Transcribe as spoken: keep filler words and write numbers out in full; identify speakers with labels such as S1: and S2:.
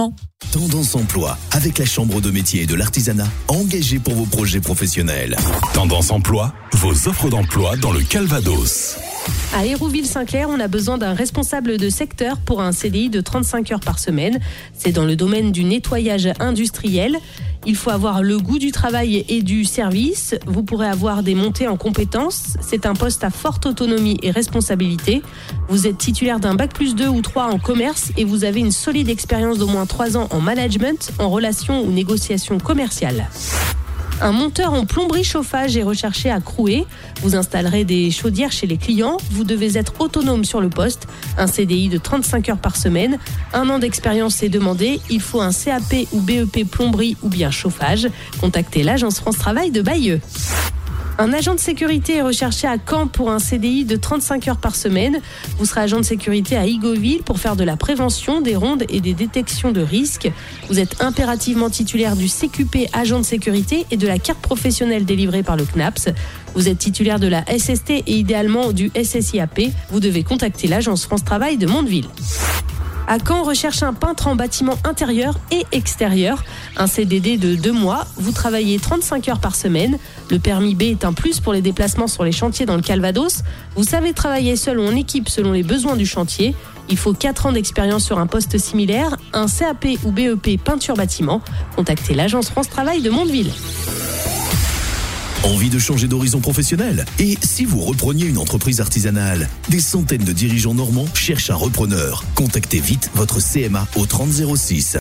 S1: recrutement.
S2: Tendance Emploi, avec la Chambre de métier et de l'artisanat, engagée pour vos projets professionnels. Tendance Emploi, vos offres d'emploi dans le Calvados.
S3: À Hérouville-Saint-Clair, on a besoin d'un responsable de secteur pour un C D I de trente-cinq heures par semaine. C'est dans le domaine du nettoyage industriel. Il faut avoir le goût du travail et du service. Vous pourrez avoir des montées en compétences. C'est un poste à forte autonomie et responsabilité. Vous êtes titulaire d'un bac plus deux ou trois en commerce et vous avez une solide expérience d'au moins trois ans en management, en relations ou négociations commerciales. Un monteur en plomberie chauffage est recherché à Croué. Vous installerez des chaudières chez les clients. Vous devez être autonome sur le poste. Un C D I de trente-cinq heures par semaine. Un an d'expérience est demandé. Il faut un C A P ou B E P plomberie ou bien chauffage. Contactez l'agence France Travail de Bayeux. Un agent de sécurité est recherché à Caen pour un C D I de trente-cinq heures par semaine. Vous serez agent de sécurité à Igoville pour faire de la prévention, des rondes et des détections de risques. Vous êtes impérativement titulaire du C Q P agent de sécurité et de la carte professionnelle délivrée par le C N A P S. Vous êtes titulaire de la S S T et idéalement du S S I A P. Vous devez contacter l'agence France Travail de Mondeville. À Caen, on recherche un peintre en bâtiment intérieur et extérieur. Un C D D de deux mois. Vous travaillez trente-cinq heures par semaine. Le permis B est un plus pour les déplacements sur les chantiers dans le Calvados. Vous savez travailler seul ou en équipe selon les besoins du chantier. Il faut quatre ans d'expérience sur un poste similaire. Un C A P ou B E P peinture bâtiment. Contactez l'agence France Travail de Mondeville.
S2: Envie de changer d'horizon professionnel? Et si vous repreniez une entreprise artisanale? Des centaines de dirigeants normands cherchent un repreneur. Contactez vite votre C M A au trente zéro six.